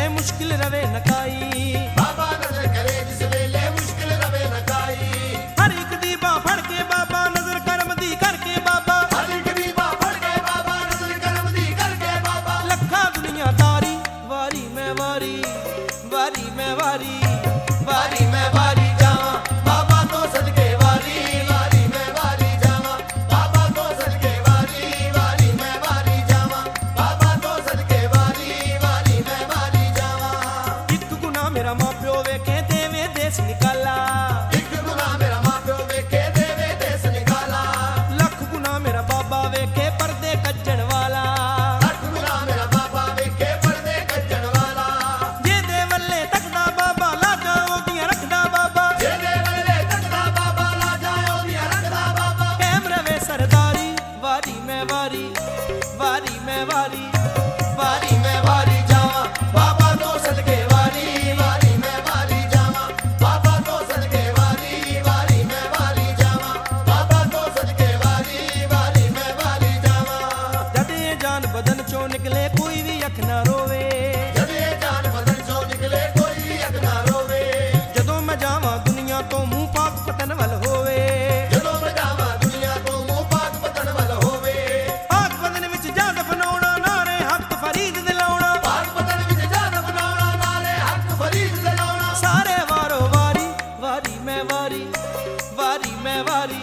ਵੇਲੇ ਮੁਸ਼ਕਿਲ ਰਵੇ ਨਕਾਈ। ਬਾਬਾ ਨਜ਼ਰ ਕਰੇ ਜਿਸ ਵੇਲੇ ਮੁਸ਼ਕਿਲ ਰਵੇ ਨਕਾਈ। ਹਰ ਇੱਕ ਦੀ ਬਾਂਹ ਫੜ ਕੇ ਬਾਬਾ ਨਜ਼ਰ ਕਰਮ ਦੀ ਕਰਕੇ ਬਾਬਾ। ਹਰ ਇੱਕ ਦੀ ਬਾਂਹ ਫੜ ਕੇ ਬਾਬਾ ਨਜ਼ਰ ਕਰਮ ਦੀ ਕਰਕੇ ਬਾਬਾ। ਲੱਖਾਂ ਦੁਨੀਆਦਾਰੀ ਵਾਰੀ ਮੈਂ ਵਾਰੀ, ਵਾਰੀ ਮੈਂ ਵਾਰੀ, ਵਾਰੀ ਮੈਂ ਵਾਰੀ ਜਾਵਾਂ ਬਾਬਾ ਤੋਂ ਸਦਕੇ ਵਾਰੀ। ਵਾਰੀ ਮੈਂ ਵਾਰੀ ਜਾਵਾਂ ਬਾਬਾ ਤੋਂ ਸਦਕੇ ਵਾਰੀ। ਵਾਰੀ ਮੈਂ ਵਾਰੀ ਜਾਵਾਂ ਬਾਬਾ ਤੋਂ ਸਦਕੇ ਵਾਰੀ। ਵਾਰੀ ਮੈਂ ਵਾਰੀ ਜਾਵਾਂ। ਇੱਕ ਗੁਨਾਹ ਮੇਰਾ ਮਾਂ ਪਿਓ ਵੇਖੇ ਦੇਵੇ ਦੇਸ ਨਿਕਾਲਾ। ਇੱਕ ਗੁਨਾਹ ਮੇਰਾ ਮਾਂ ਪਿਓ ਵੇਖੇ ਦੇਵੇ ਦੇਸ ਨਿਕਾਲਾ। ਲੱਖ ਗੁਨਾਹ ਮੇਰਾ ਬਾਬਾ ਵੇਖੇ ਪਰਦੇ ਕੱਜਣ ਵਾਲਾ। ਲੱਖ ਗੁਨਾਹ ਮੇਰਾ ਬਾਬਾ ਵੇਖੇ ਪਰਦੇ ਕੱਜਣ ਵਾਲਾ। ਜਿਹਦੇ ਵੱਲੇ ਤੱਕਦਾ ਬਾਬਾ ਲਾਜਾਂ ਉਹਦੀਆਂ ਰੱਖਦਾ ਬਾਬਾ। ਜਿਹਦੇ ਵੇਲੇ ਤੱਕਦਾ ਬਾਬਾ ਲਾਜਾਂ ਉਹਦੀਆਂ ਰੱਖਦਾ ਬਾਬਾ। ਕਾਇਮ ਰਵੇ ਸਰਦਾਰੀ ਵਾਰੀ ਮੈਂ ਵਾਰੀ, ਵਾਰੀ ਮੈਂ ਵਾਰੀ, ਵਾਰੀ ਮੈਂ ਵਾਰੀ ਜਾਵਾਂ ਬਾਬਾ ਤੋਂ ਸਦਕੇ ਵਾਰੀ। ਵਾਰੀ ਮੈਂ ਵਾਰੀ ਜਾਵਾਂ ਬਾਬਾ ਤੋਂ ਸਦਕੇ ਵਾਰੀ। ਵਾਰੀ ਮੈਂ ਵਾਰੀ ਜਾਵਾਂ ਬਾਬਾ ਤੋਂ ਸਦਕੇ ਵਾਰੀ। ਵਾਰੀ ਮੈਂ ਵਾਰੀ ਜਾਵਾਂ। ਜਦ ਇਹ ਜਾਨ ਬਦਨ ਚੋਂ ਨਿਕਲੇ ਕੋਈ ਵੀ ਅੱਖ ਨਾ ਰੋਵੇ। ਜਦ ਇਹ ਜਾਨ ਬਦਨ ਚੋਂ ਨਿਕਲੇ ਕੋਈ ਵੀ ਅੱਖ ਨਾ ਰੋਵੇ। ਜਦੋਂ ਮੈਂ ਜਾਵਾਂ ਦੁਨੀਆ ਤੋਂ ਮੂੰਹ ਪਾਕ ਪਤਨ ਵੱਲ ਹੋਵੇ। ਜਦੋਂ ਮੈਂ ਜਾਵਾਂ ਦੁਨੀਆ ਤੋਂ ਮੂੰਹ ਪਾਕ ਪਤਨ ਵੱਲ ਹੋਵੇ। ਪਾਕ ਬਦਨ ਵਿੱਚ ਜਾ ਦਫਨਾਉਣਾ ਨਾਰੇ ਹੱਕ ਫਰੀਦ ਦਿਲਾਉਣਾ। ਪਾਕ ਪਤਨ ਵਿੱਚ ਜਾਨ ਬਣਾਉਣਾ ਨਾਲੇ ਹੱਕ ਫਰੀਦ ਦਿਲਾਉਣਾ। ਸਾਰੇ ਵਾਰੋ ਵਾਰੀ, ਵਾਰੀ ਮੈਂ ਵਾਰੀ, ਵਾਰੀ ਮੈਂ ਵਾਰੀ,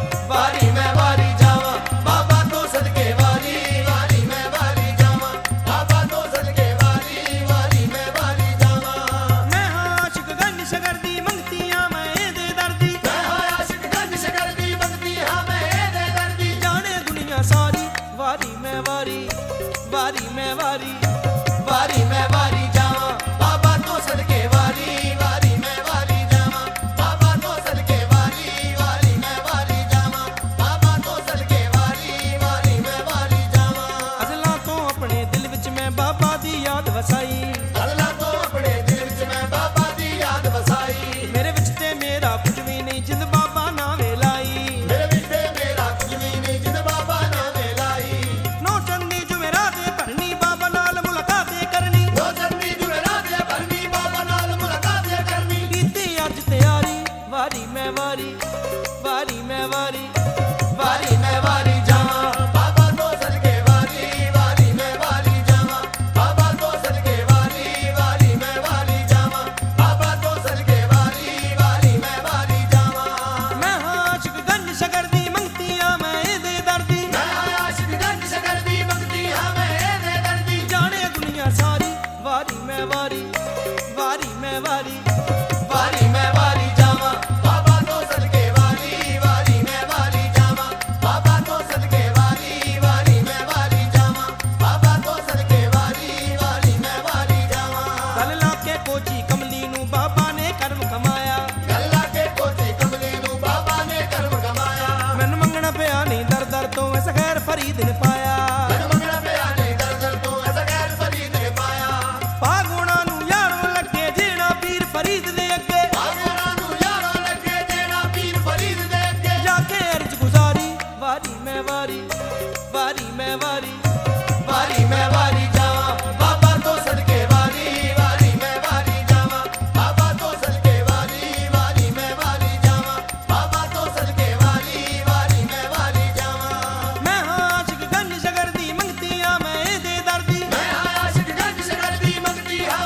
ਵਾਰੀ ਮੈਂ ਵਾਰੀ ਜਾਵਾਂ ਬਾਬਾ ਤੋਂ ਸਦਕੇ ਵਾਰੀ। ਵਾਰੀ ਮੈਂ ਵਾਰੀ ਜਾਵਾਂ ਬਾਬਾ ਤੋਂ ਸਦਕੇ ਵਾਰੀ। ਵਾਰੀ ਮੈਂ ਵਾਰੀ ਜਾਵਾਂ। ਮੈਂ ਹਾਂ ਆਸ਼ਿਕ ਗੰਢ ਸ਼ਗਰ ਦੀ ਮੰਗਤੀਆਂ ਮੈਂ ਇਹਦੇ ਦਰਦੀ। ਮੈਂ ਹਾਂ ਆਸ਼ਿਕ ਗੰਢ ਸ਼ਕਰ ਦੀ ਮੰਗਦੀ ਹਾਂ ਮੈਂ ਇਹਦੇ ਦਰਦੀ। ਜਾਣੇ ਦੁਨੀਆ ਸਾਰੀ ਵਾਰੀ ਮੈਂ ਵਾਰੀ, ਵਾਰੀ ਮੈਂ ਵਾਰੀ, ਵਾਰੀ ਮੈਂ ਵਾਰੀ ਜਾਵਾਂ ਬਾਬਾ ਤੋਂ ਸਦਕੇ ਵਾਰੀ। ਵਾਰੀ ਮੈਂ ਵਾਰੀ ਜਾਵਾਂ ਬਾਬਾ ਤੋਂ ਸਦਕੇ ਵਾਰੀ। ਵਾਰੀ ਮੈਂ ਵਾਰੀ ਜਾਵਾਂ ਬਾਬਾ ਤੋਂ ਸਦਕੇ ਵਾਰੀ। ਵਾਰੀ ਮੈਂ ਵਾਰੀ ਜਾਵਾਂ। ਅਜ਼ਲਾਂ ਤੋਂ ਆਪਣੇ ਦਿਲ ਵਿੱਚ ਮੈਂ ਬਾਬਾ ਦੀ ਯਾਦ ਵਸਾਈ। ਅਦਲਾਂ ਤੋਂ ਆਪਣੇ ਦਿਲ ਵਿੱਚ ਮੈਂ ਬਾਬਾ ਦੀ ਯਾਦ ਵਸਾਈ। ਮੇਰੇ ਵਿੱਚ ਤੇ ਮੇਰਾ ਕੁਝ ਵੀ ਨਹੀਂ ਜਿੰਦ ਬਾਬਾ ਨਾਵੇਂ ਲਾਈ। ਮੇਰੇ ਵਿੱਚ ਤੇ ਮੇਰਾ ਕੁਝ ਵੀ ਨਹੀਂ ਜਿੰਦ ਬਾਬਾ ਨਾਵੇਂ ਲਾਈ। ਨੋ ਚੰਦੀ ਜੁਮੇਰਾਤ ਤੇ ਭਰਨੀ ਬਾਬਾ ਨਾਲ ਮੁਲਾਕਾਤ ਕਰਨੀ। ਜੋ ਚੰਦੀ ਜੁਮੇਰਾਤ ਤੇ ਭਰਨੀ ਬਾਬਾ ਨਾਲ ਮੁਲਾਕਾਤ ਕਰਨੀ। ਕੀਤੀ ਅੱਜ ਤਿਆਰੀ ਵਾਰੀ ਮੈਂ ਵਾਰੀ, ਵਾਰੀ ਮੈਂ ਵਾਰੀ, ਵਾਰੀ ਮੈਂ ਵਾਰੀ ਜਾਵਾਂ ਬਾਬਾ ਤੋਂ ਸਦਕੇ ਵਾਰੀ। ਵਾਰੀ ਮੈਂ ਵਾਰੀ ਜਾਵਾਂ ਬਾਬਾ ਤੋਂ ਸਦਕੇ ਵਾਰੀ। ਵਾਰੀ ਮੈਂ ਵਾਰੀ ਜਾਵਾਂ ਬਾਬਾ ਤੋਂ ਸਦਕੇ ਵਾਰੀ। ਵਾਰੀ ਮੈਂ ਵਾਰੀ ਜਾਵਾਂ। ਮੈਂ ਹਾਂ ਆਸ਼ਿਕ ਗੰਢ ਸ਼ਗਰ ਦੀ ਮੰਗਤੀਆਂ ਮੈਂ ਇਹਦੇ ਦਰਦੀ। ਮੈਂ ਹਾਂ ਆਸ਼ਿਕ ਗੰਢ ਸ਼ਕਰ ਦੀ ਮੰਗਦੀ ਹਾਂ ਮੈਂ ਇਹਦੇ ਦਰਦੀ। ਜਾਣੇ ਦੁਨੀਆ ਸਾਰੀ ਵਾਰੀ ਮੈਂ ਵਾਰੀ, ਵਾਰੀ ਮੈਂ ਵਾਰੀ, ਵਾਰੀ ਮੈਂ ਵਾਰੀ ਜਾਵਾਂ ਬਾਬਾ ਤੋਂ ਸਦਕੇ ਵਾਰੀ। ਵਾਰੀ ਮੈਂ ਵਾਰੀ ਜਾਵਾਂ ਬਾਬਾ ਤੋਂ ਸਦਕੇ ਵਾਰੀ। ਵਾਰੀ ਮੈਂ ਵਾਰੀ ਜਾਵਾਂ ਬਾਬਾ ਤੋਂ ਸਦਕੇ ਵਾਰੀ। ਵਾਰੀ ਮੈਂ ਵਾਰੀ ਜਾਵਾਂ। ਗੱਲ ਲਾ ਕੇ ਕੋਚੀ ਕਮਲੀ ਨੂੰ ਬਾਬਾ ਨੇ ਕਰਮ ਕਮਾਇਆ। ਗੱਲਾਂ ਕੇ ਕੋਚੀ ਕਮਲੀ ਨੂੰ ਬਾਬਾ ਨੇ ਕਰਮ ਕਮਾਇਆ। ਮੈਨੂੰ ਮੰਗਣਾ ਪਿਆ ਨਹੀਂ ਦਰ ਦਰ ਤੋਂ ਐਸਾ ਖੈਰ ਫਰੀਦ ਨੇ ਪਾਇਆ। ਮੈਨੂੰ ਮੰਗਣਾ ਪਿਆ ਨਹੀਂ ਦਰ ਦਰ ਤੋਂ ਐਸਾ ਗੈਰ ਫਰੀਦ ਨੇ ਪਾਇਆ। ਪਾਗੁਣਾ ਨੂੰ ਯਾਰੋਂ ਲੱਗੇ ਜੀਣਾ ਪੀਰ ਫਰੀਦ ਦੇ ਅੱਗੇ। ਆਗੋਰਾਂ ਨੂੰ ਯਾਰੋਂ ਲੱਗੇ ਦੇਣਾ ਪੀਰ ਫਰੀਦ ਦੇ ਅੱਗੇ। ਜਾ ਕੇ ਅਰਜ਼ ਗੁਜ਼ਾਰੀ ਵਾਰੀ ਮੈਂ ਵਾਰੀ, ਵਾਰੀ ਮੈਂ ਵਾਰੀ, ਵਾਰੀ ਮੈਂ ਵਾਰੀ ਜਾਵਾਂ ਬਾਬਾ ਤੋਂ ਸਦਕੇ ਵਾਰੀ। ਵਾਰੀ ਮੈਂ ਵਾਰੀ ਜਾਵਾਂ ਬਾਬਾ ਤੋਂ ਸਦਕੇ ਵਾਰੀ। ਵਾਰੀ ਮੈਂ ਵਾਰੀ ਜਾਵਾਂ ਬਾਬਾ ਤੋਂ ਸਦਕੇ ਵਾਰੀ। ਵਾਰੀ ਮੈਂ ਵਾਰੀ ਜਾਵਾਂ। ਮੈਂ ਹਾਂ ਆਸ਼ਿਕ ਗੰਢ ਸ਼ਗਰ ਦੀ ਮੰਗਤੀਆਂ ਮੈਂ ਇਹਦੇ ਦਰਦੀ। ਮੈਂ ਹਾਂ ਆਸ਼ਿਕ ਗੰਢ ਸ਼ਕਰ ਦੀ ਮੰਗਦੀ ਹਾਂ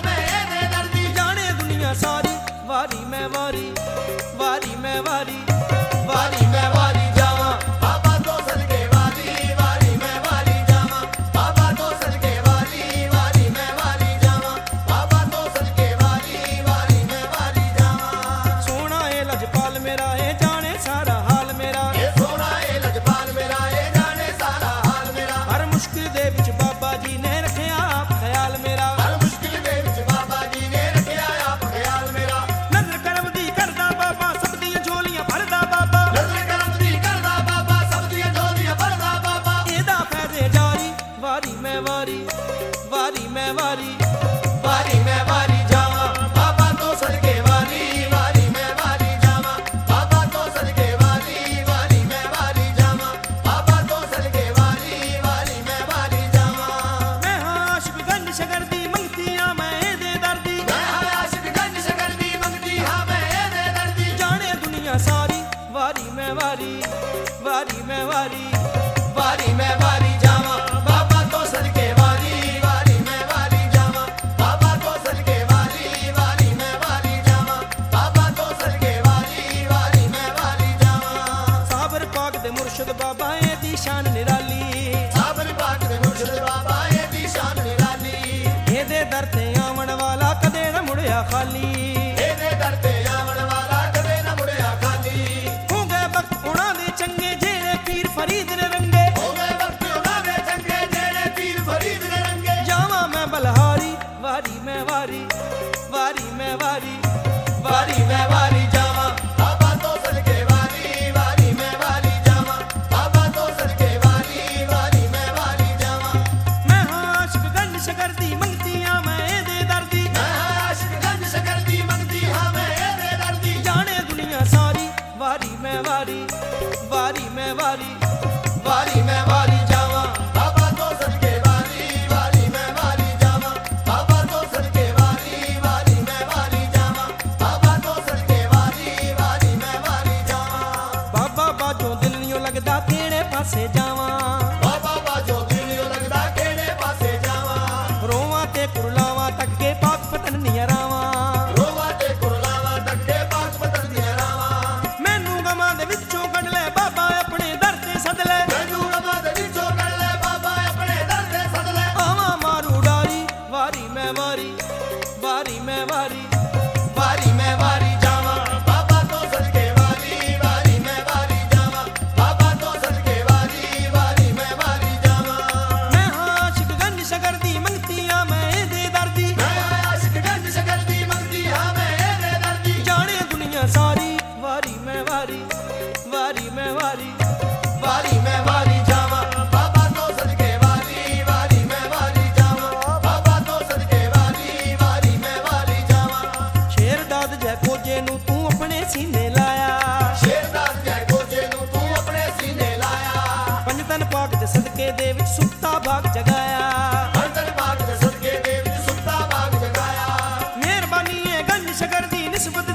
ਵਾਰੀ ਵਾਰੀ ਮੈਂ ਵਾਰੀ ਜਾਵਾਂ ਬਾਬਾ ਤੋਂ ਸਦਕੇ ਵਾਰੀ ਵਾਰੀ ਮੈਂ ਵਾਰੀ ਜਾਵਾਂ ਬਾਬਾ ਤੋਂ ਸਦਕੇ ਵਾਰੀ ਵਾਰੀ ਮੈਂ ਵਾਰੀ ਜਾਵਾਂ ਬਾਬਾ ਤੋਂ ਸਦਕੇ ਵਾਰੀ ਵਾਰੀ ਮੈਂ ਵਾਰੀ ਜਾਵਾਂ ਸਾਬਰ ਪਾਕ ਦੇ ਮੁਰਸ਼ਿਦ ਬਾਬਾ ਇਹਦੀ ਸ਼ਾਨ ਨਿਰਾਲੀ ਸਾਬਰ ਪਾਕ ਦੇ ਮੁਰਸ਼ਿਦ ਬਾਬਾ ਇਹਦੀ ਸ਼ਾਨ ਨਿਰਾਲੀ ਇਹਦੇ ਦਰ ਤੇ ਆਵਣ ਵਾਲਾ ਕਦੇ ਨਾ ਮੁੜਿਆ ਖਾਲੀ ਇਹਦੇ ਦਰ ਤੇ ਆਵਣ ਵਾਲਾ ਕਦੇ ਨਾ ਮੁੜਿਆ ਖਾਲੀ ਹੋ ਗਏ ਵਕਤ ਉਹਨਾਂ ਦੇ ਚੰਗੇ ਜਿਹੜੇ ਪੀਰ ਫਰੀਦ ਨੇ ਰੰਗੇ ਹੋ ਗਏ ਵਕਤ ਉਹਨਾਂ ਦੇ ਚੰਗੇ ਜਿਹੜੇ ਪੀਰ ਫਰੀਦ ਨੇ ਰੰਗੇ ਜਾਵਾਂ ਮੈਂ ਬਲਹਾਰੀ ਵਾਰੀ ਮੈਂ ਵਾਰੀ ਵਾਰੀ ਮੈਂ ਵਾਰੀ ਵਾਰੀ ਮੈਂ ਵਾਰੀ ਜਾਵਾਂ ਬਾਬਾ ਤੋਂ ਸਦਕੇ ਵਾਰੀ ਵਾਰੀ ਮੈਂ ਵਾਰੀ ਜਾਵਾਂ ਬਾਬਾ ਤੋਂ ਸਦਕੇ ਵਾਰੀ ਵਾਰੀ ਮੈਂ ਵਾਰੀ ਜਾਵਾਂ ਮੈਂ ਹਾਂ ਆਸ਼ਿਕ ਗੰਜ ਸ਼ਕਰ ਦੀ ਮੰਗਤੀਆਂ ਮੈਂ ਇਹਦੇ ਦਰਦੀ ਮੈਂ ਆਸ਼ਿਕ ਗੰਜ ਸ਼ਕਰ ਦੀ ਮੰਗਦੀ ਹਾਂ ਮੈਂ ਇਹਦੇ ਦਰਦੀ ਜਾਣੇ ਦੁਨੀਆ ਸਾਰੀ ਵਾਰੀ ਮੈਂ ਵਾਰੀ ਵਾਰੀ ਮੈਂ ਵਾਰੀ ਵਾਰੀ ਮੈਂ ਵਾਰੀ ਜਾਵਾਂ ਬਾਬਾ ਤੋਂ ਸਦਕੇ ਵਾਰੀ ਵਾਰੀ ਮੈਂ ਵਾਰੀ ਜਾਵਾਂ ਬਾਬਾ ਤੋਂ ਸਦਕੇ ਵਾਰੀ ਵਾਰੀ ਮੈਂ ਵਾਰੀ ਜਾਵਾਂ ਬਾਬਾ ਤੋਂ ਸਦਕੇ ਵਾਰੀ ਵਾਰੀ ਮੈਂ ਵਾਰੀ ਜਾਵਾਂ ਬਾਬਾ ਬਾਜੋਂ ਦਿਲ ਨਹੀਂ ਲੱਗਦਾ ਕਿਹੜੇ ਪਾਸੇ ਜਾਵਾਂ ਬਾਬਾ ਬਾਜੋ ਦਿਲ ਲੱਗਦਾ ਕਿਹੜੇ ਪਾਸੇ ਜਾਵਾਂ ਰੋਵਾਂ ਤੇ ਕੁਰਲਾਵਾਂ ਤੱਕ ਕੇ ਪਾਕ ਪਤਨ ਨਹੀਂ ਰਾਵਾਂ ਰੋਵਾ ਤੇ ਕੁਰਲਾਵਾ ਡੱਕੇ ਪਾਕ ਪਤਨ ਦੀਆਂ ਰਾਵਾਂ ਮੈਨੂੰ ਗਮਾਂ ਦੇ ਵਿੱਚੋਂ ਕੱਢ ਲੈ ਬਾਬਾ ਆਪਣੇ ਦਰ ਤੇ ਸੱਦ ਲੈ ਮੈਨੂੰ ਰਬਾ ਦੇ ਵਿੱਚੋਂ ਕੱਢ ਲੈ ਬਾਬਾ ਆਪਣੇ ਦਰ ਤੇ ਸੱਦ ਲੈ ਆਵਾਂ ਮਾਰੂ ਡਾਰੀ ਵਾਰੀ ਮੈਂ ਵਾਰੀ ਵਾਰੀ ਮੈਂ ਵਾਰੀ ਵਾਰੀ ਮੈਂ ਵਾਰੀ ਜਾਵਾਂ ਬਾਬਾ ਤੋਂ ਸਦਕੇ ਵਾਰੀ ਵਾਰੀ ਮੈਂ ਵਾਰੀ ਜਾਵਾਂ ਬਾਬਾ ਤੋਂ ਸਦਕੇ ਵਾਰੀ ਵਾਰੀ ਮੈਂ ਵਾਰੀ ਜਾਵਾਂ ਮੈਂ ਹਾਂ ਆਸ਼ਿਕ ਗੰਜ ਸ਼ਕਰ ਦੀ ਮੰਗਤੀਆਂ ਮੈਂ ਇਹਦੇ ਦਰਦੀ ਮੈਂ ਆਸ਼ਿਕ ਗੰਜ ਸ਼ਕਰ ਦੀ ਮੰਗਦੀ ਹਾਂ ਮੈਂ ਇਹਦੇ ਦਰਦੀ ਜਾਣੇ ਦੁਨੀਆ ਸਾਰੀ ਵਾਰੀ ਮੈਂ ਵਾਰੀ ਵਾਰੀ ਮੈਂ ਵਾਰੀ ਵਾਰੀ ਮੈਂ ਵਾਰੀ ਜਾਵਾਂ ਬਾਬਾ ਤੋਂ ਸਦਕੇ ਵਾਰੀ ਵਾਰੀ ਮੈਂ ਵਾਰੀ ਜਾਵਾਂ ਬਾਬਾ ਤੋਂ ਸਦਕੇ ਵਾਰੀ ਵਾਰੀ ਮੈਂ ਵਾਰੀ ਜਾਵਾਂ ਸ਼ੇਰ ਦਾਦ ਜੈ ਕੋਜੇ ਨੂੰ ਤੂੰ ਆਪਣੇ ਸੀਨੇ ਲਾਇਆ ਸ਼ੇਰਦਾਸ ਜੈ ਗੋਜੇ ਨੂੰ ਤੂੰ ਆਪਣੇ ਸੀਨੇ ਲਾਇਆ ਪੰਜ ਤਨ ਪਾਕ ਦੇ ਸਦਕੇ ਦੇ ਵਿੱਚ ਸੁੱਤਾ ਭਾਗ ਜਗਾਇਆ ਹਰਦਨ ਬਾਗ ਦੇ ਸਦਕੇ ਦੇ ਵਿੱਚ ਸੁੱਤਾ ਬਾਗ ਜਗਾਇਆ ਮਿਹਰਬਾਨੀ ਹੈ ਗੰਜ ਸ਼ਕਰ ਦੀ ਨਿਸਬਤ